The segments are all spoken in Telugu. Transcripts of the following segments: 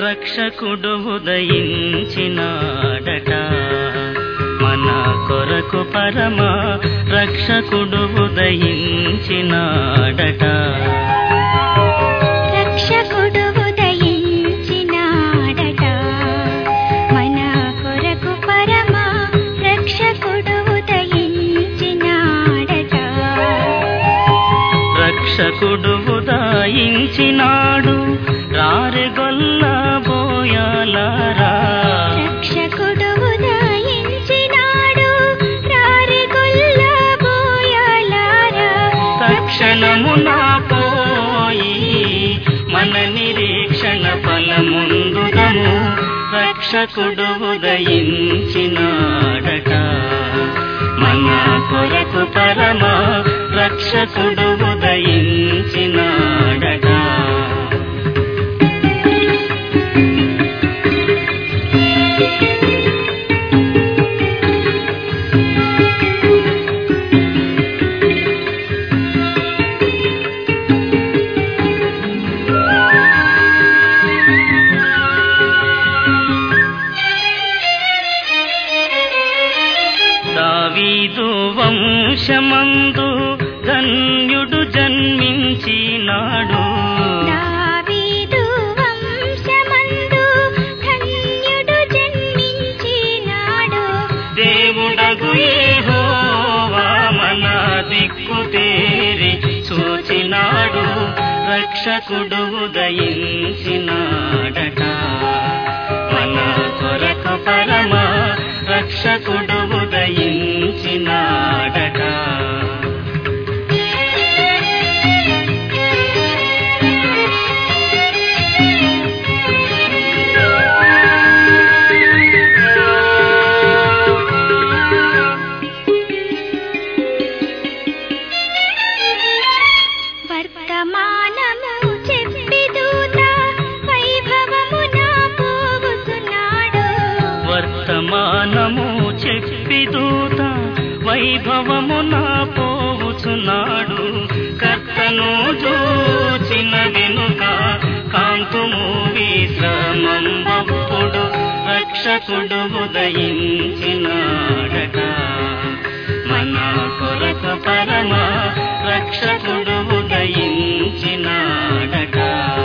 రక్షకుడు ఉదయించినాడట మన కొరకు పరమ రక్షకుడు ఉదయించినాడట రక్షకుడు ఉదయించినాడట మన కొరకు పరమ రక్షకుడు ఉదయించినాడట రక్షకుడు ఉదయించినాడు రారెగొల్ల బోయాలారా రక్షకుడు ఉదయించినాడు రారెగొల్ల బోయాలారా తక్షణమున పోయి మన నిరీక్షణ ఫలముందుదము రక్షకుడు ఉదయించినాడట మన కొరకు పరమ రక్షకుడు ఉదయించినాడట దావీదు వంశమందు ధన్యుడు జన్మించినాడు దావీదు వంశమందు ధన్యుడు జన్మించినాడు దేవుడగు యెహోవా మన దిక్కు తేరి చూచినాడు రక్షకుడు ఉదయించినాడట మన కొరకు పరమ రక్షకుడు ఉదయించినాడట వర్తమానము చెప్పి దూత వైభవమున పోవుచున్నాడు వర్తమానము చెప్పి దూత వైభవమున పోవుచున్నాడు కర్తను చూచిన వెనుక కాంతుము విశ్రమంబప్పుడు రక్షకుడు ఉదయించినాడట మన కొరకు పరమ రక్షకుడు ఉదయించినాడట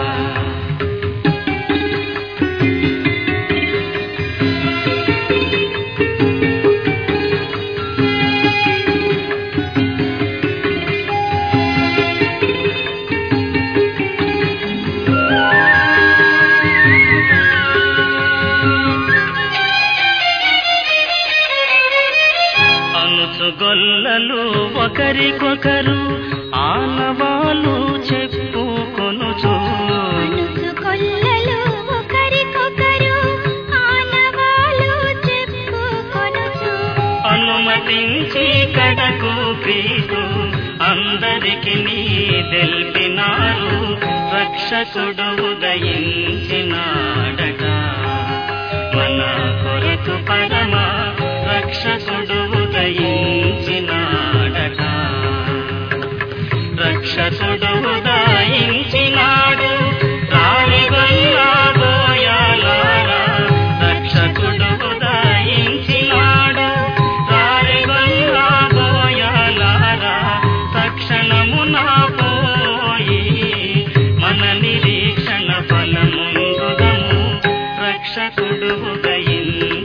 అనుచుగొల్లలు ఒకరికొకరు ఆనవాలు చెప్పుకొనుచు అనుచుగొల్లలు ఒకరికొకరు ఆనవాలు చెప్పుకొనుచు అనుమతించి కడకు క్రీస్తు అందరికి నీ తెలిపినారు రక్షకుడు ఉదయించినాడట మన కొరకు పరమ రక్షకుడు ఉదయించినాడట రక్షకుడు ఉదయించినాడు రాలిగొల్ల బోయాలారా రక్షకుడు ఉదయించినాడు రాలిగొల్ల బోయాలారా తక్షణమున పోయి మన నిరీక్షణ ఫలముందుదము రక్షకుడు ఉదయించినాడట